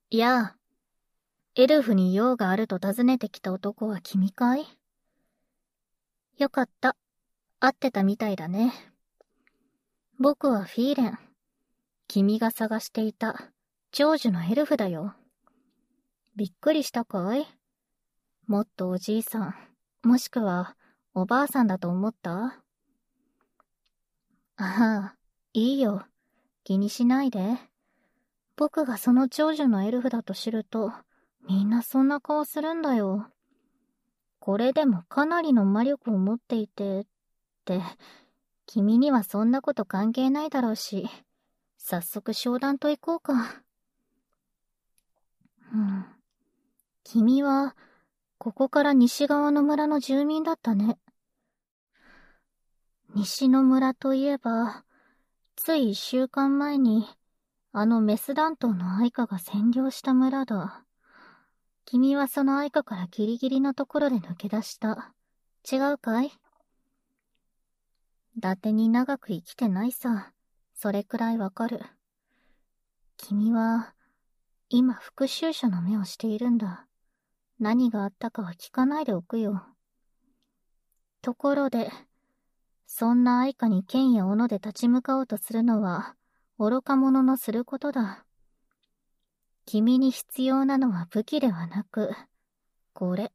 いや、エルフに用があると尋ねてきた男は君かい？よかった。会ってたみたいだね。僕はフィーレン。君が探していた長寿のエルフだよ。びっくりしたかい？もっとおじいさん、もしくはおばあさんだと思った？ああ、いいよ。気にしないで。僕がその長寿のエルフだと知ると、みんなそんな顔するんだよ。これでもかなりの魔力を持っていて、って、君にはそんなこと関係ないだろうし、早速商談と行こうか。うん。君は、ここから西側の村の住民だったね。西の村といえば、つい1週間前に、あのメス団頭の愛花が占領した村だ。君はその愛花からギリギリのところで抜け出した。違うかい？伊達に長く生きてないさ。それくらいわかる。君は、今復讐者の目をしているんだ。何があったかは聞かないでおくよ。ところで、そんな愛花に剣や斧で立ち向かおうとするのは、愚か者のすることだ。君に必要なのは武器ではなく、これ。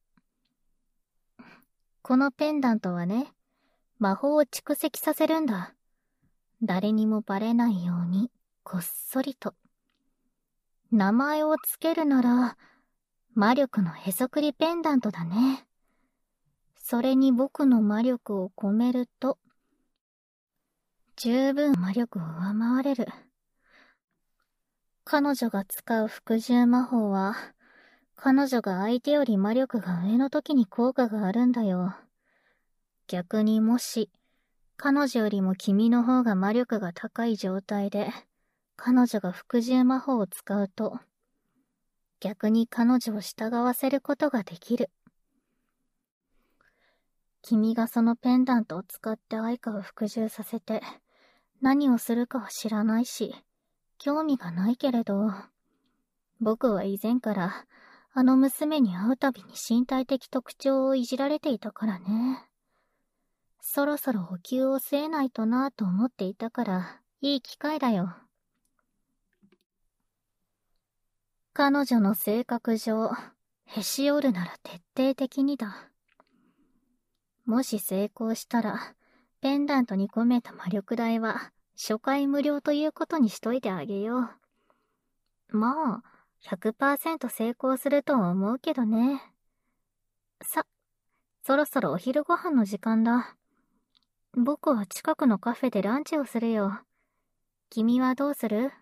このペンダントはね、魔法を蓄積させるんだ。誰にもバレないように、こっそりと。名前をつけるなら、魔力のへそくりペンダントだね。それに僕の魔力を込めると、十分魔力を上回れる。彼女が使う服従魔法は、彼女が相手より魔力が上の時に効果があるんだよ。逆にもし、彼女よりも君の方が魔力が高い状態で、彼女が服従魔法を使うと、逆に彼女を従わせることができる。君がそのペンダントを使って愛花を服従させて、何をするかは知らないし、興味がないけれど、僕は以前からあの娘に会うたびに身体的特徴をいじられていたからね。そろそろ補給を据えないとなぁと思っていたから、いい機会だよ。彼女の性格上、へし折るなら徹底的にだ。もし成功したら、ペンダントに込めた魔力代は、初回無料ということにしといてあげよう。まあ、100% 成功するとは思うけどね。そろそろお昼ご飯の時間だ。僕は近くのカフェでランチをするよ。君はどうする？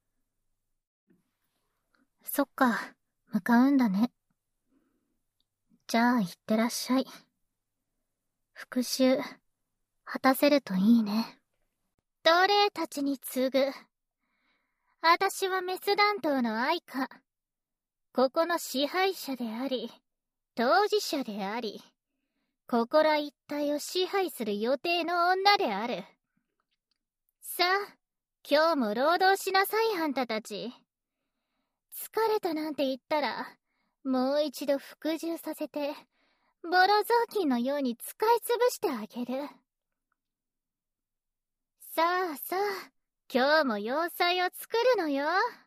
そっか、向かうんだね。じゃあ行ってらっしゃい。復讐、果たせるといいね。奴隷たちに次ぐ。私はメス団頭の愛花。ここの支配者であり、当事者であり、ここら一帯を支配する予定の女である。さあ、今日も労働しなさい、あんたたち。疲れたなんて言ったら、もう一度服従させて、ボロ雑巾のように使い潰してあげる。さあさあ、今日も要塞を作るのよ。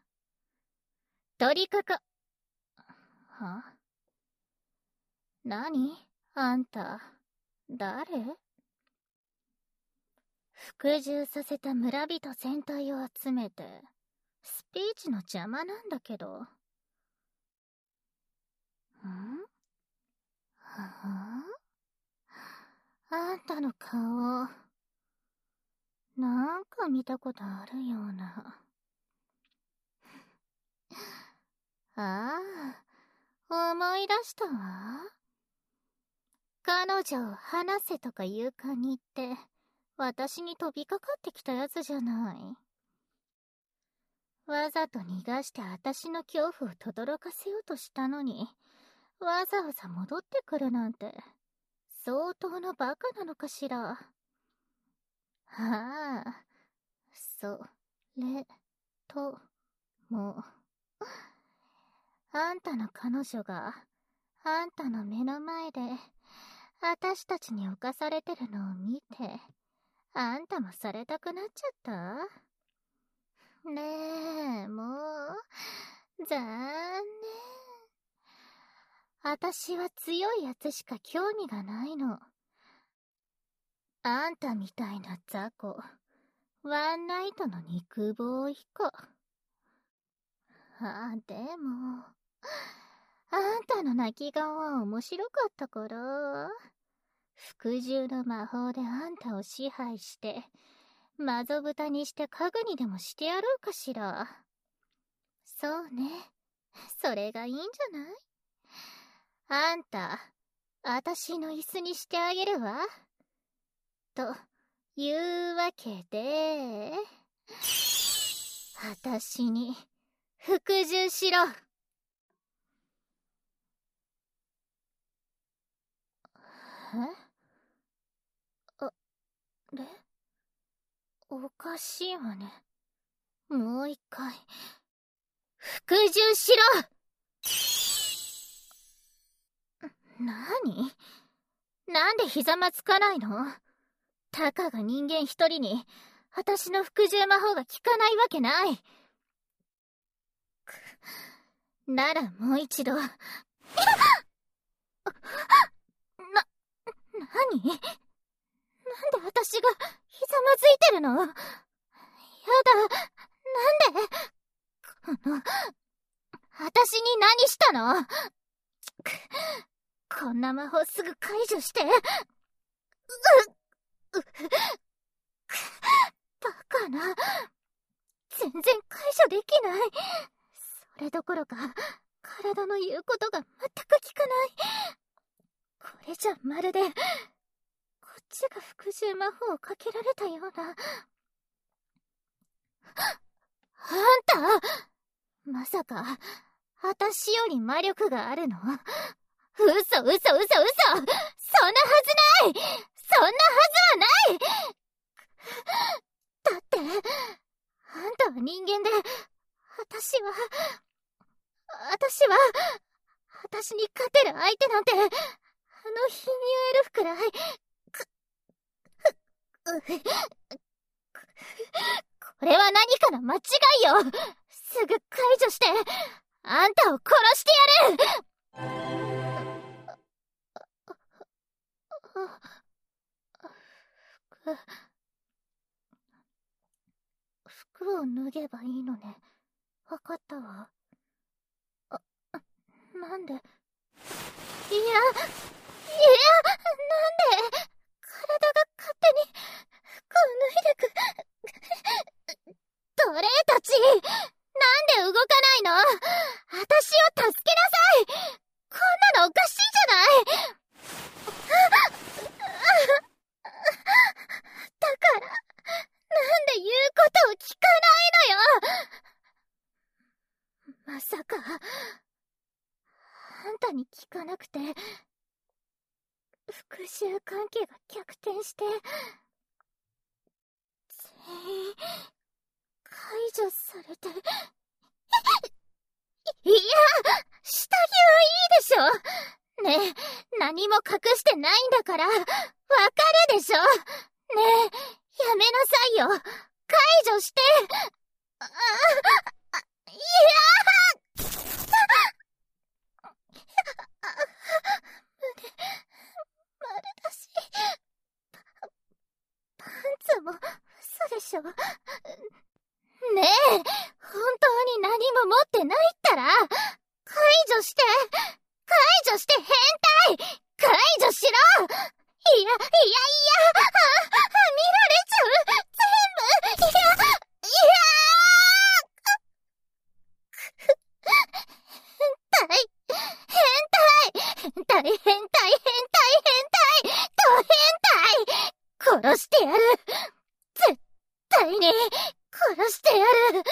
取りかか、は？何？あんた、誰？服従させた村人全体を集めて、スピーチの邪魔なんだけど。ん？はあ？あんたの顔、なんか見たことあるような。ああ、思い出したわ。彼女を話せとか言うかにって、私に飛びかかってきたやつじゃない。わざと逃がして私の恐怖を轟かせようとしたのに、わざわざ戻ってくるなんて、相当のバカなのかしら。はあ、それとも、 あんたの彼女が、あんたの目の前で、私たちに侵されてるのを見て、あんたもされたくなっちゃったねえ、もう、残念。私は強いやつしか興味がないの。あんたみたいな雑魚、ワンナイトの肉棒一個。でも、あんたの泣き顔は面白かったから、服従の魔法であんたを支配して、マゾ豚にして家具にでもしてやろうかしら。そうね。それがいいんじゃない？あんた、私の椅子にしてあげるわ。というわけで、私に服従しろ。れ？おかしいわね。もう一回。服従しろ！なんでひざまつかないの？たかが人間一人に、私の服従魔法が効かないわけない。ならもう一度。何？なんで私がひざまずいてるの？やだ、なんで？私に何したの？こんな魔法すぐ解除して。バカな。全然解除できない。それどころか、体の言うことが全く聞かない。これじゃまるで、こっちが服従魔法をかけられたような。あんた、まさか、私より魔力があるの？嘘嘘嘘嘘！そんなはずない！そんなはずはない！だって、あんたは人間で、私に勝てる相手なんて、あの貧乳エルフくらい、これは何かの間違いよ！すぐ解除して、あんたを殺してやる！服を脱げばいいのね。わかったわ。なんで？なんで、体が勝手に服を脱いでく。奴隷たち、なんで動かないの？私を助けなさい！こんなのおかしいじゃない！だから、なんで言うことを聞かないのよ！まさか、あんたに聞かなくて、復讐関係が逆転して、全員、解除されて。いや、下着はいいでしょ。ねえ、何も隠してないんだから、わかるでしょ。ねえ、やめなさいよ。解除して。いや丸だし、パンツも嘘でしょ。ねえ、本当に何も持ってないったら、解除して、解除して変態！解除しろ！いや、見られちゃう！全部！変態！殺してやる！絶対に殺してやる！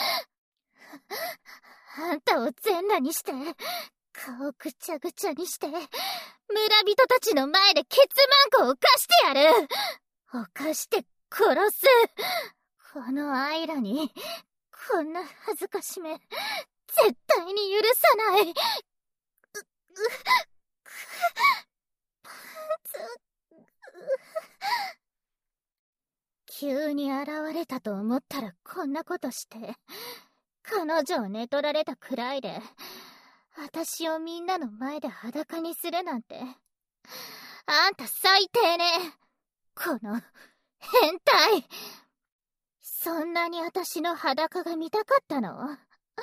あんたを全裸にして、顔ぐちゃぐちゃにして、村人たちの前でケツマンコを犯してやる！犯して殺す！このアイラに、こんな恥ずかしめ、 絶対に許さない。パンツ、急に現れたと思ったらこんなことして、彼女を寝取られたくらいで、私をみんなの前で裸にするなんて、あんた最低ね。この、変態。そんなに私の裸が見たかったの？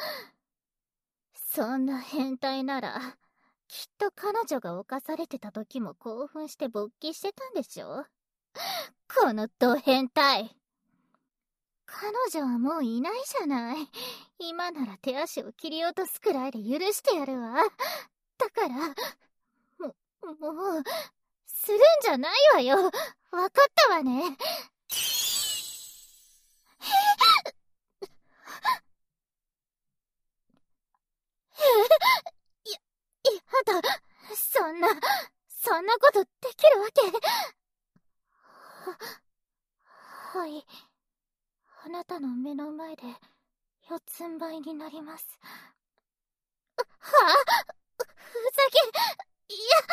そんな変態なら、きっと彼女が犯されてた時も興奮して勃起してたんでしょ？このド変態。彼女はもういないじゃない。今なら手足を切り落とすくらいで許してやるわ。だから、もう、するんじゃないわよ。わかったわね。やだ。そんなことできるわけ。はい。あなたの目の前で四つん這いになります。はぁ？ふざけ、いや、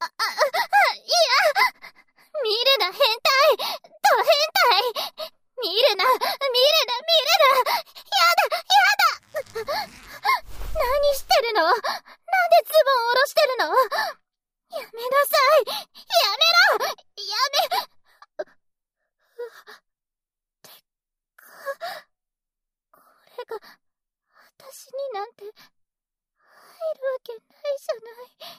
見るな変態！ド変態！見るな！やだ！何してるの？なんでズボン下ろしてるの？やめなさい！やめろ！てか、これが、私になんて、入るわけないじゃない。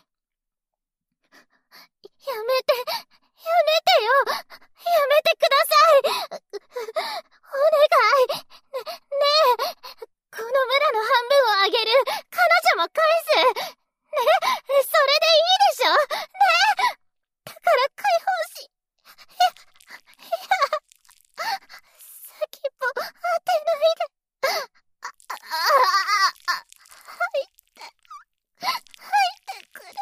やめてよ！やめてください！お願い！ねえ、この村の半分をあげる！彼女も返す！ね、それでいいでしょ？ねえ！だから解放し、先っぽ当てないで。入ってくる。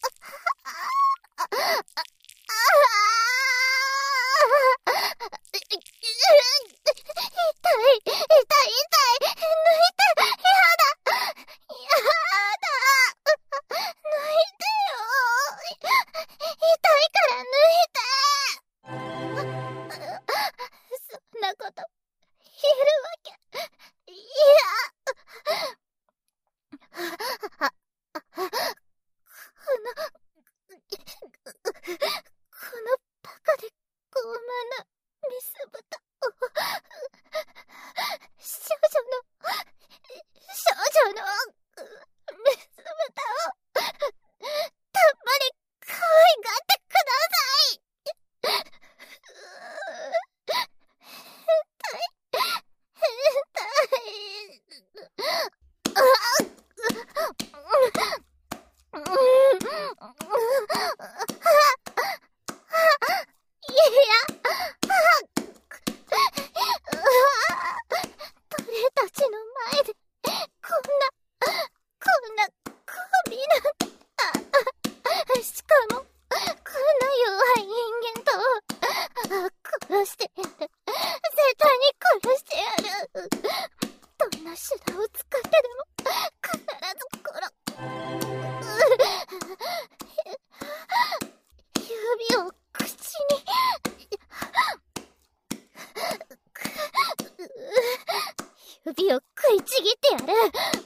指を食いちぎってやる。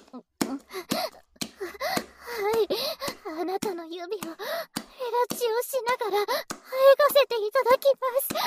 はい、あなたの指をフェラチオしながらあえがせていただきます。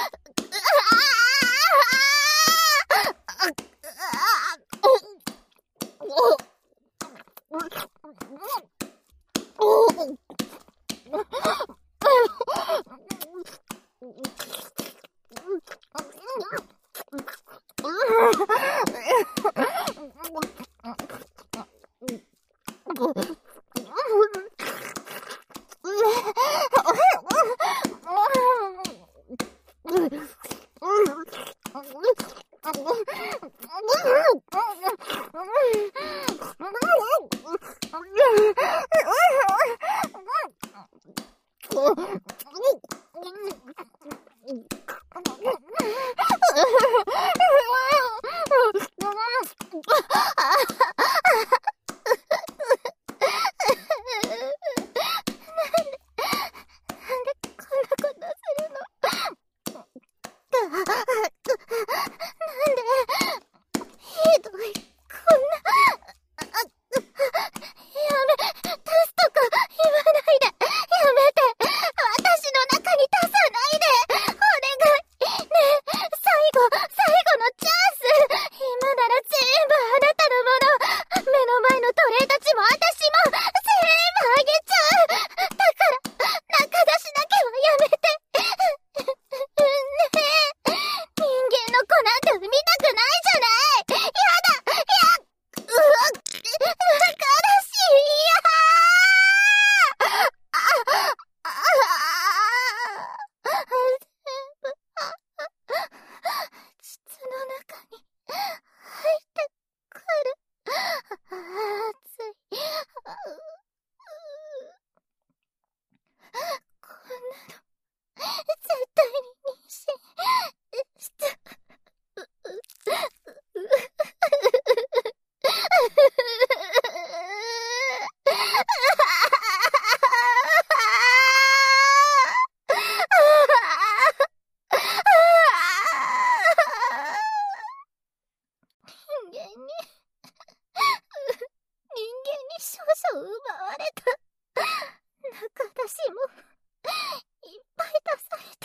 少々奪われた。中出しもいっぱい出されて、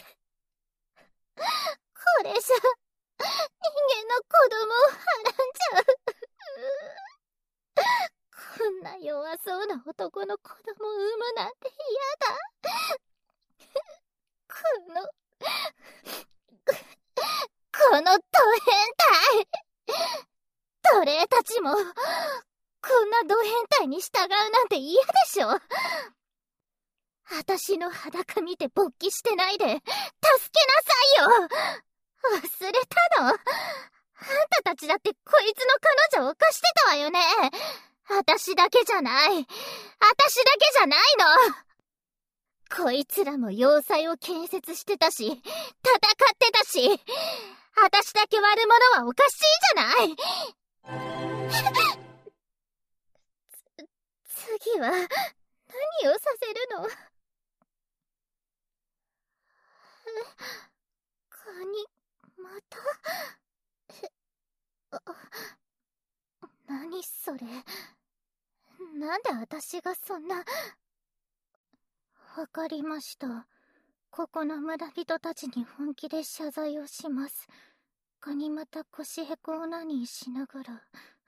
これじゃ人間の子供をはらんじゃう。こんな弱そうな男の子供を産むなんて嫌だ。このド変態。奴隷たちもこんなド変態に従うなんて嫌でしょ。私の裸見て勃起してないで助けなさいよ。忘れたの？あんたたちだってこいつの彼女を犯してたわよね。私だけじゃない。私だけじゃないの。こいつらも要塞を建設してたし、戦ってたし、私だけ悪者はおかしいじゃない。次は何をさせるの？カニ、また？何それ。なんで私がそんな。わかりました。ここの村人たちに本気で謝罪をします。ガニ股腰へこオナニーしながら。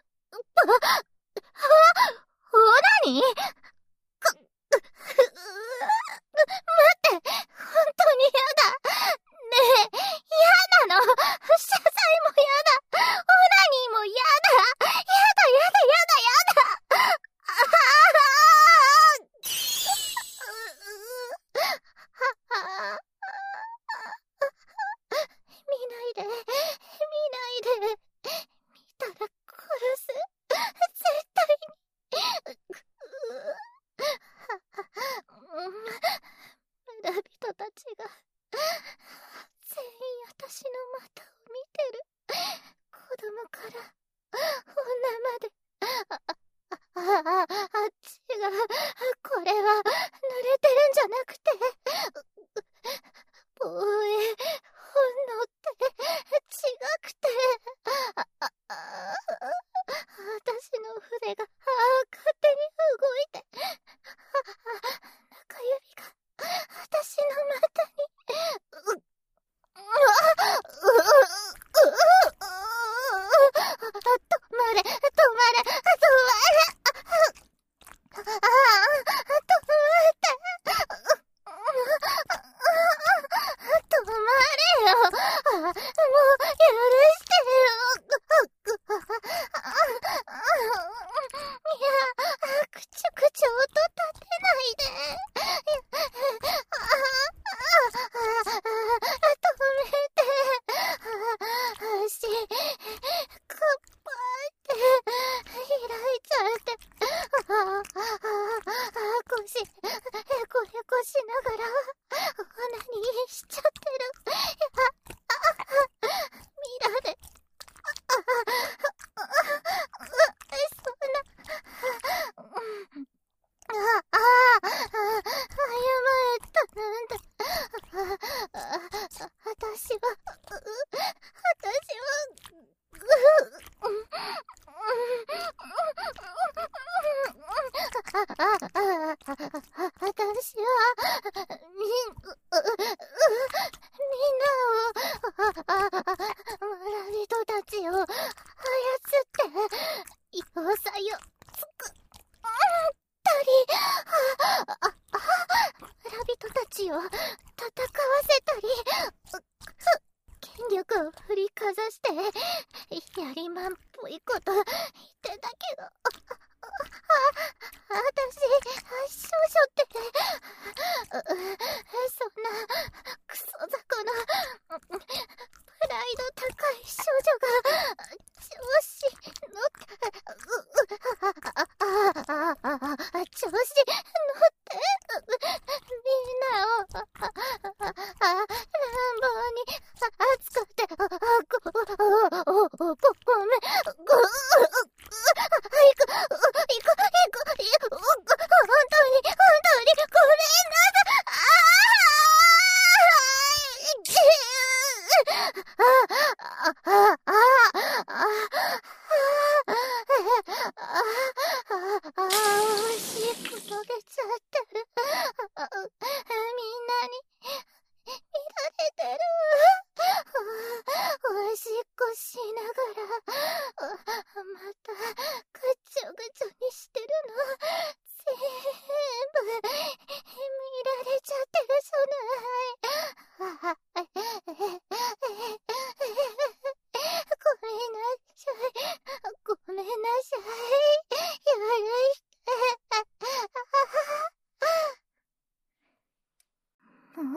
オナニー？待って、本当に嫌だ。ねえ、嫌なの。謝罪も嫌だ。オナニーも嫌だ。嫌だ。見ないで。見たら殺す。絶対に。村人たちが全員私の股を見てる。子供から女まで。あっちが、これは濡れてるんじゃなくて防衛本能って違くて、私の筆が勝手に動いて、中指が私の股に。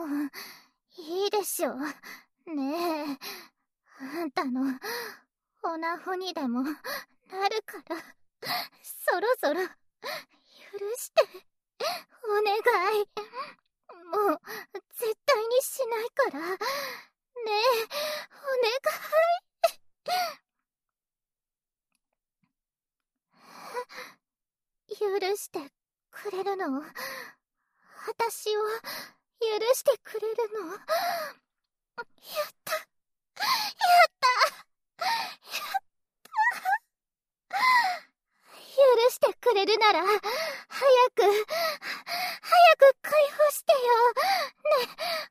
もう、いいでしょ。ねえ、あんたの、オナホにでもなるから、そろそろ、許して、お願い。もう、絶対にしないから、ねえ、お願い。許してくれるの？私を許してくれるの？やった。やった。許してくれるなら、早く解放してよ。ね、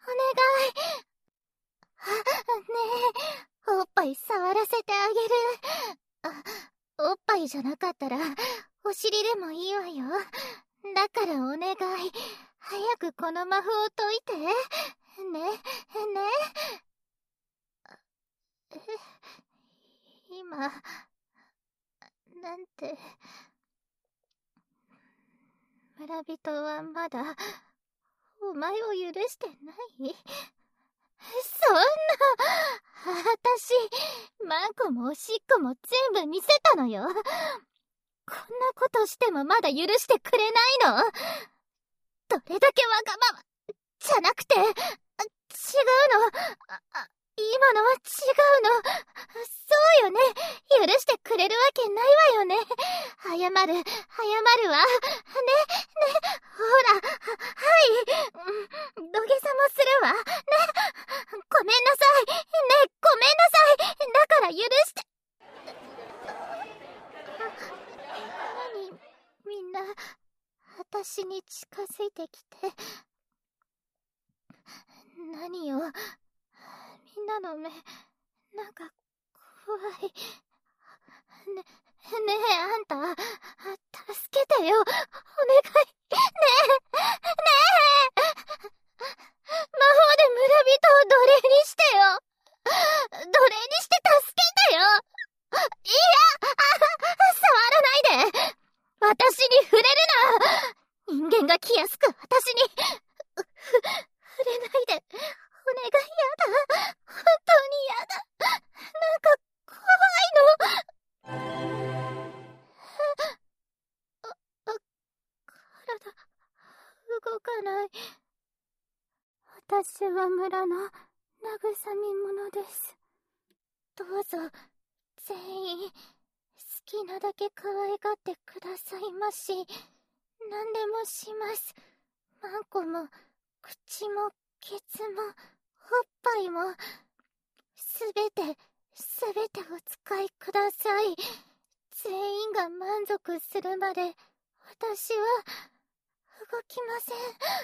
お願い。ねえ、おっぱい触らせてあげる。おっぱいじゃなかったら、お尻でもいいわよ。だからお願い。早くこの魔法を解いて。ね。今、なんて。村人はまだ、お前を許してない？そんな、私、マンコもおしっこも全部見せたのよ。こんなことしてもまだ許してくれないの？どれだけわがまま、じゃなくて、違うの。今のは違うの。そうよね。許してくれるわけないわよね。謝るわ。ね、ほら、はい。土下座もするわ。ね、ごめんなさい。ね、ごめんなさい。だから許して。何、みんな、私に近づいてきて。何よ。みんなの目、なんか、怖い。ねえ、あんた、助けてよ。お願い。ねえ。魔法で村人を奴隷にしてよ。奴隷にして助けてよ。いや、触らないで。私に触れるな。人間が来やすく私に、触れないで。お願い、やだ。本当にやだ。なんか、怖いの。体、動かない。私は村の慰み者です。どうぞ、全員、好きなだけ可愛がってくださいまし。何でもします。マンコも、口も、ケツも、おっぱいも、すべてお使いください。全員が満足するまで、私は、動きません。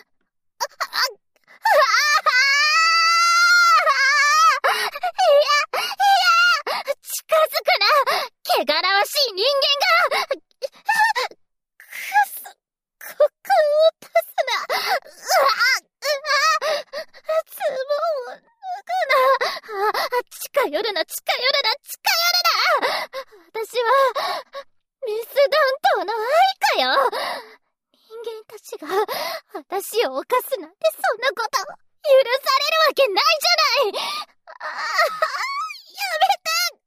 近づくな！汚らわしい人間が！股間を出すな！ズボンを脱ぐな！近寄るな！私は、メス暖冬の愛かよ！人間たちが、私を犯すなんてそんなこと、許されるわけないじゃない！やめて！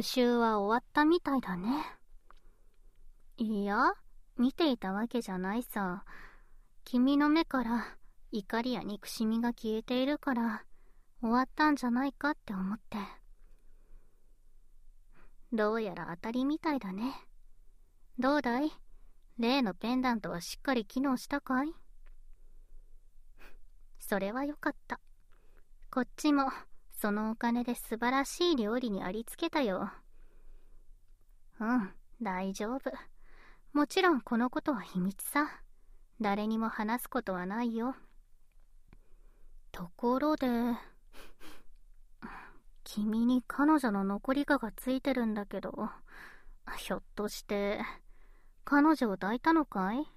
習は終わったみたいだね。いや、見ていたわけじゃないさ。君の目から怒りや憎しみが消えているから終わったんじゃないかって思って。どうやら当たりみたいだね。どうだい？例のペンダントはしっかり機能したかい？それはよかった。こっちもそのお金で素晴らしい料理にありつけたよ。うん、大丈夫。もちろんこのことは秘密さ。誰にも話すことはないよ。ところで、君に彼女の残り香がついてるんだけど、ひょっとして彼女を抱いたのかい？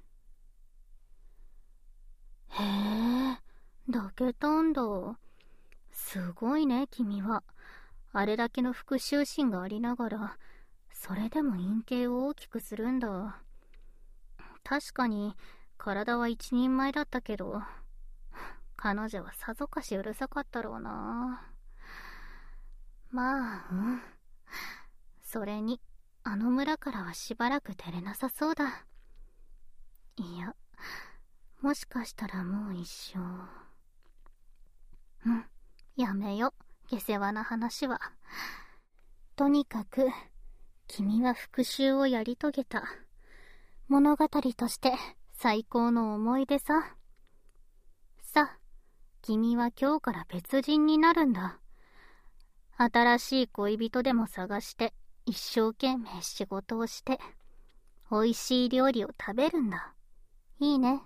へえ、抱けたんだ。すごいね、君は。あれだけの復讐心がありながら、それでも陰茎を大きくするんだ。確かに、体は一人前だったけど、彼女はさぞかしうるさかったろうな。まあ、それに、あの村からはしばらく出れなさそうだ。いや、もしかしたらもう一生。やめよ、下世話な話は。とにかく、君は復讐をやり遂げた。物語として最高の思い出さ。さ、君は今日から別人になるんだ。新しい恋人でも探して、一生懸命仕事をして、美味しい料理を食べるんだ。いいね。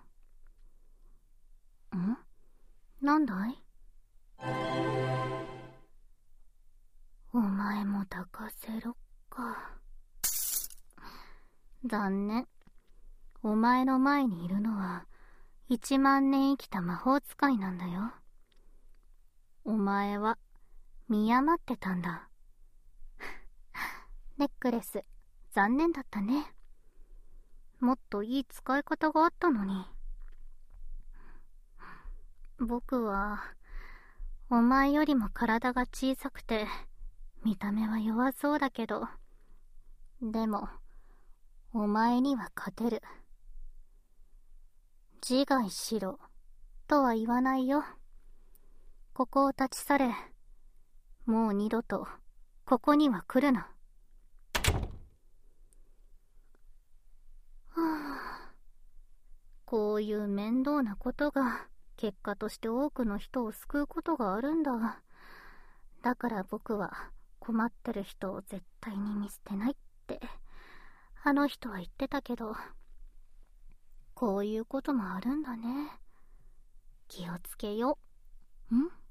なんだい？お前も抱かせろか。残念。お前の前にいるのは、1万年生きた魔法使いなんだよ。お前は、見余ってたんだ。ネックレス、残念だったね。もっといい使い方があったのに。僕は、お前よりも体が小さくて、見た目は弱そうだけど、でも、お前には勝てる。自害しろ、とは言わないよ。ここを立ち去れ。もう二度と、ここには来るな。こういう面倒なことが、結果として多くの人を救うことがあるんだ。だから僕は、困ってる人を絶対に見捨てないって、あの人は言ってたけど、こういうこともあるんだね。気をつけよう。